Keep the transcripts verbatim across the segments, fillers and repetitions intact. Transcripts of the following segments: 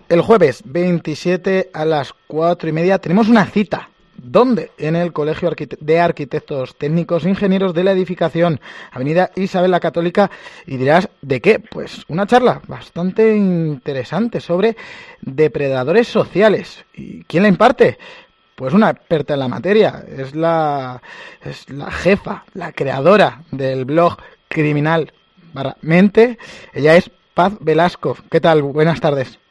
el jueves veintisiete a las cuatro y media tenemos una cita. ¿Dónde? En el Colegio de Arquitectos Técnicos e Ingenieros de la Edificación, Avenida Isabel la Católica. Y dirás, ¿de qué? Pues una charla bastante interesante sobre depredadores sociales. ¿Y quién la imparte? Pues una experta en la materia. Es la, es la jefa, la creadora del blog Criminal barra Mente. Ella es Paz Velasco. ¿Qué tal? Buenas tardes.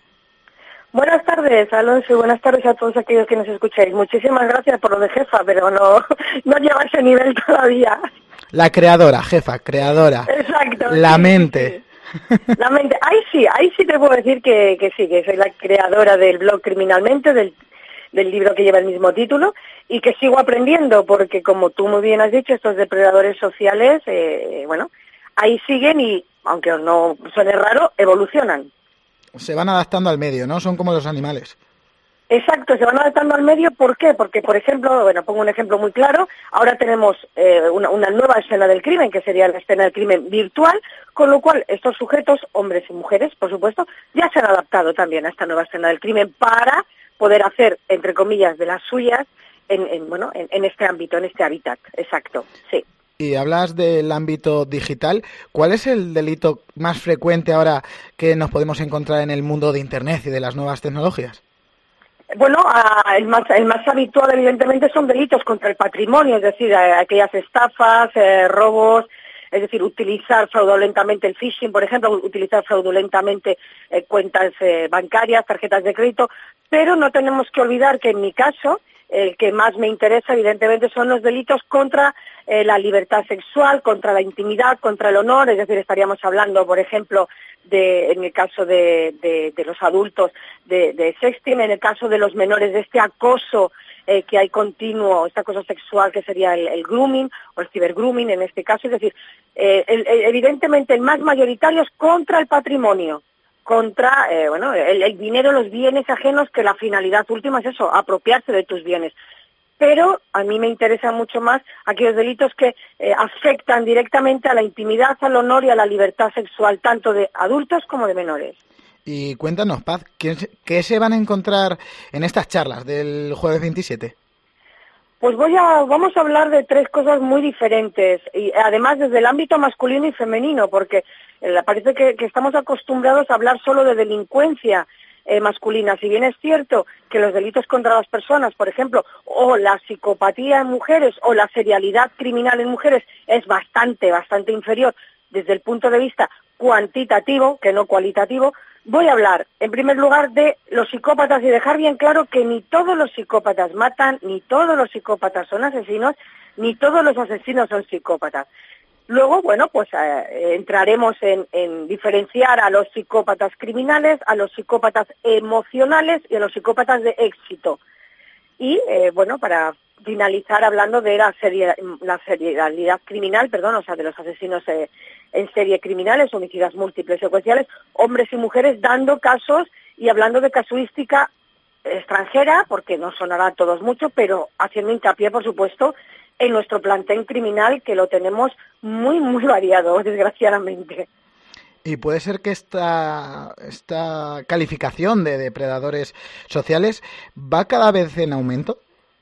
Buenas tardes, Alonso, y buenas tardes a todos aquellos que nos escucháis. Muchísimas gracias por lo de jefa, pero no, no llego a ese nivel todavía. La creadora, jefa, creadora. Exacto. La sí, mente. Sí. La mente. Ahí sí, ahí sí te puedo decir que, que sí, que soy la creadora del blog Criminalmente, del, del libro que lleva el mismo título, y que sigo aprendiendo, porque como tú muy bien has dicho, estos depredadores sociales, eh, bueno, ahí siguen y, aunque no suene raro, evolucionan. Se van adaptando al medio, ¿no? Son como los animales. Exacto, se van adaptando al medio. ¿Por qué? Porque, por ejemplo, bueno, pongo un ejemplo muy claro, ahora tenemos eh, una, una nueva escena del crimen, que sería la escena del crimen virtual, con lo cual estos sujetos, hombres y mujeres, por supuesto, ya se han adaptado también a esta nueva escena del crimen para poder hacer, entre comillas, de las suyas en, en bueno, en, en este ámbito, en este hábitat. Exacto, sí. Y hablas del ámbito digital. ¿Cuál es el delito más frecuente ahora que nos podemos encontrar en el mundo de Internet y de las nuevas tecnologías? Bueno, el más, el más habitual, evidentemente, son delitos contra el patrimonio, es decir, aquellas estafas, eh, robos, es decir, utilizar fraudulentamente el phishing, por ejemplo, utilizar fraudulentamente eh, cuentas eh, bancarias, tarjetas de crédito, pero no tenemos que olvidar que en mi caso, el que más me interesa, evidentemente, son los delitos contra eh, la libertad sexual, contra la intimidad, contra el honor, es decir, estaríamos hablando, por ejemplo, de, en el caso de, de, de los adultos, de, de sexting, en el caso de los menores, de este acoso eh, que hay continuo, este acoso sexual que sería el, el grooming o el cibergrooming en este caso, es decir, eh, el, el, evidentemente el más mayoritario es contra el patrimonio, contra eh, bueno el, el dinero, los bienes ajenos, que la finalidad última es eso, apropiarse de tus bienes. Pero a mí me interesan mucho más aquellos delitos que eh, afectan directamente a la intimidad, al honor y a la libertad sexual, tanto de adultos como de menores. Y cuéntanos, Paz, ¿qué, qué se van a encontrar en estas charlas del jueves veintisiete? Pues voy a, vamos a hablar de tres cosas muy diferentes, y además desde el ámbito masculino y femenino, porque eh, parece que, que estamos acostumbrados a hablar solo de delincuencia eh, masculina. Si bien es cierto que los delitos contra las personas, por ejemplo, o la psicopatía en mujeres, o la serialidad criminal en mujeres es bastante, bastante inferior desde el punto de vista cuantitativo, que no cualitativo, voy a hablar, en primer lugar, de los psicópatas y dejar bien claro que ni todos los psicópatas matan, ni todos los psicópatas son asesinos, ni todos los asesinos son psicópatas. Luego, bueno, pues eh, entraremos en, en diferenciar a los psicópatas criminales, a los psicópatas emocionales y a los psicópatas de éxito. Y, eh, bueno, para finalizar hablando de la, serie, la serialidad criminal, perdón, o sea, de los asesinos eh, en serie criminales, homicidas múltiples secuenciales, hombres y mujeres, dando casos y hablando de casuística extranjera, porque no sonará a todos mucho, pero haciendo hincapié, por supuesto, en nuestro plantel criminal, que lo tenemos muy, muy variado, desgraciadamente. ¿Y puede ser que esta, esta calificación de depredadores sociales va cada vez en aumento?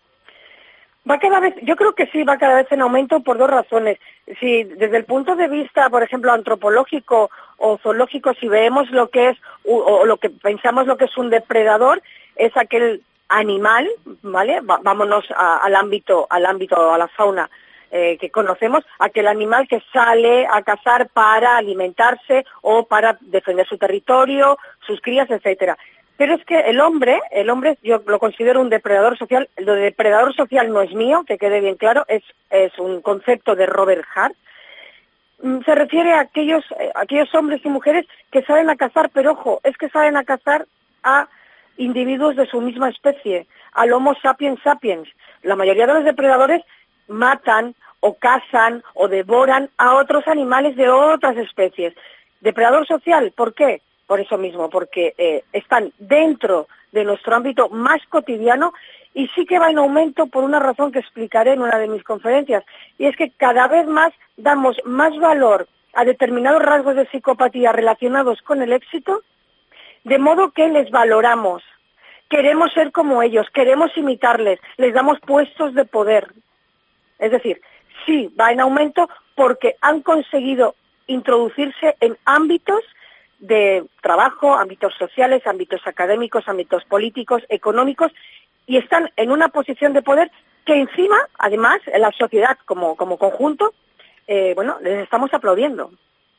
Va cada vez, yo creo que sí, va cada vez en aumento por dos razones. Si desde el punto de vista, por ejemplo, antropológico o zoológico, si vemos lo que es, o lo que pensamos lo que es un depredador, es aquel animal, ¿vale? Va, vámonos a, al ámbito, al ámbito, a la fauna eh, que conocemos, aquel animal que sale a cazar para alimentarse o para defender su territorio, sus crías, etcétera. Pero es que el hombre, el hombre yo lo considero un depredador social. Lo de depredador social no es mío, que quede bien claro, es, es un concepto de Robert Hart. Se refiere a aquellos, a aquellos hombres y mujeres que salen a cazar, pero ojo, es que salen a cazar a individuos de su misma especie, al Homo sapiens sapiens. La mayoría de los depredadores matan o cazan o devoran a otros animales de otras especies. Depredador social, ¿por qué? Por eso mismo, porque eh, están dentro de nuestro ámbito más cotidiano y sí que va en aumento por una razón que explicaré en una de mis conferencias, y es que cada vez más damos más valor a determinados rasgos de psicopatía relacionados con el éxito de modo que les valoramos. Queremos ser como ellos, queremos imitarles, les damos puestos de poder. Es decir, sí, va en aumento porque han conseguido introducirse en ámbitos de trabajo, ámbitos sociales, ámbitos académicos, ámbitos políticos, económicos, y están en una posición de poder que encima, además, en la sociedad como, como conjunto, eh, bueno, les estamos aplaudiendo.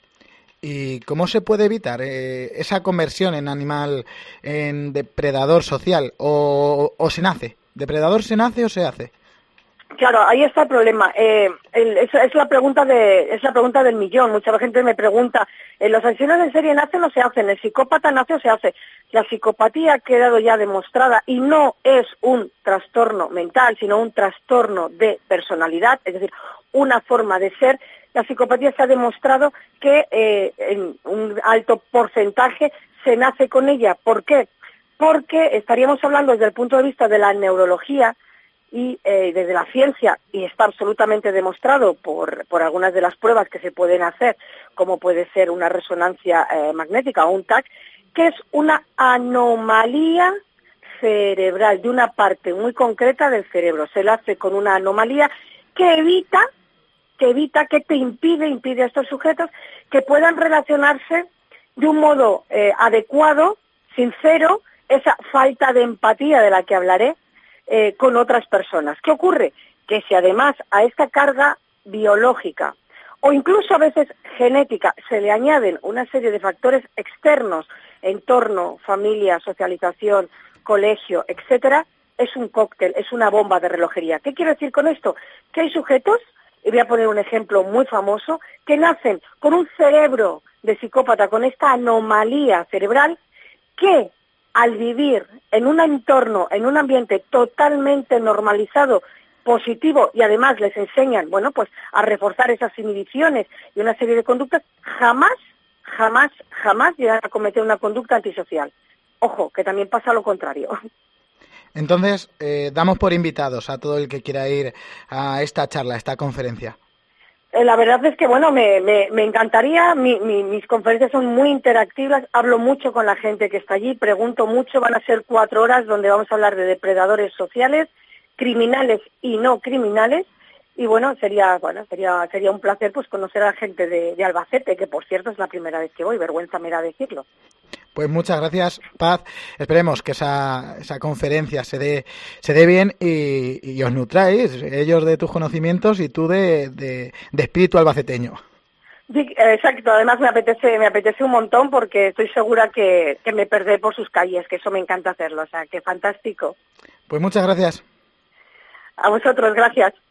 ¿Y cómo se puede evitar eh, esa conversión en animal, en depredador social? ¿O, o se nace? ¿Depredador se nace o se hace? Claro, ahí está el problema. Eh, el, es, es la pregunta de, es la pregunta del millón. Mucha gente me pregunta, ¿eh, ¿los asesinos en serie nacen o se hacen? ¿El psicópata nace o se hace? La psicopatía ha quedado ya demostrada y no es un trastorno mental, sino un trastorno de personalidad, es decir, una forma de ser. La psicopatía se ha demostrado que eh, en un alto porcentaje se nace con ella. ¿Por qué? Porque estaríamos hablando desde el punto de vista de la neurología y eh, desde la ciencia, y está absolutamente demostrado por, por algunas de las pruebas que se pueden hacer, como puede ser una resonancia eh, magnética o un T A C, que es una anomalía cerebral de una parte muy concreta del cerebro. Se la hace con una anomalía que evita, que evita, que te impide, impide a estos sujetos que puedan relacionarse de un modo eh, adecuado, sincero, esa falta de empatía de la que hablaré, Eh, con otras personas. ¿Qué ocurre? Que si además a esta carga biológica o incluso a veces genética se le añaden una serie de factores externos, entorno, familia, socialización, colegio, etcétera, es un cóctel, es una bomba de relojería. ¿Qué quiero decir con esto? Que hay sujetos, y voy a poner un ejemplo muy famoso, que nacen con un cerebro de psicópata, con esta anomalía cerebral, que al vivir en un entorno, en un ambiente totalmente normalizado, positivo, y además les enseñan, bueno, pues a reforzar esas inhibiciones y una serie de conductas, jamás, jamás, jamás llegan a cometer una conducta antisocial. Ojo, que también pasa lo contrario. Entonces, eh, damos por invitados a todo el que quiera ir a esta charla, a esta conferencia. La verdad es que, bueno, me, me, me encantaría, mi, mi, mis conferencias son muy interactivas, hablo mucho con la gente que está allí, pregunto mucho, van a ser cuatro horas donde vamos a hablar de depredadores sociales, criminales y no criminales, y bueno, sería bueno sería sería un placer pues conocer a la gente de, de Albacete, que por cierto es la primera vez que voy, vergüenza me da decirlo. Pues muchas gracias, Paz. Esperemos que esa, esa conferencia se dé se dé bien y, y os nutráis, ellos de tus conocimientos y tú de, de, de espíritu albaceteño. Sí, exacto, además me apetece me apetece un montón porque estoy segura que, que me perderé por sus calles, que eso me encanta hacerlo, o sea, que fantástico. Pues muchas gracias. A vosotros, gracias.